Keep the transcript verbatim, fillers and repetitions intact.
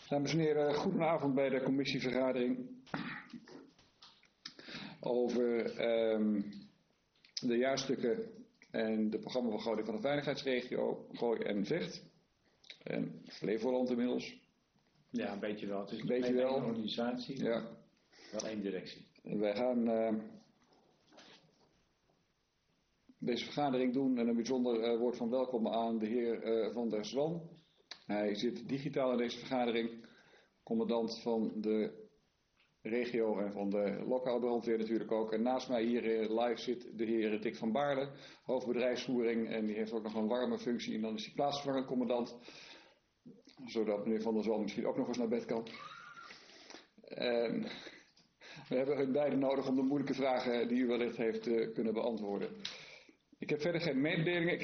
Dames en heren, goedenavond bij de commissievergadering over um, de jaarstukken en de programmabegroting van de veiligheidsregio Gooi en Vecht. En Flevoland inmiddels. Ja, een beetje wel. Het is een beetje wel. Een organisatie, ja. Wel één directie. En wij gaan uh, deze vergadering doen en een bijzonder uh, woord van welkom aan de heer uh, Van der Zwan. Hij zit digitaal in deze vergadering, commandant van de regio en van de lokale brandweer natuurlijk ook. En naast mij hier live zit de heer Dick van Baarle, hoofdbedrijfsvoering, en die heeft ook nog een warme functie en dan is hij plaatsvervangend commandant, zodat meneer Van der Zwan misschien ook nog eens naar bed kan. En we hebben hun beiden nodig om de moeilijke vragen die u wellicht heeft uh, kunnen beantwoorden. Ik heb verder geen mededelingen.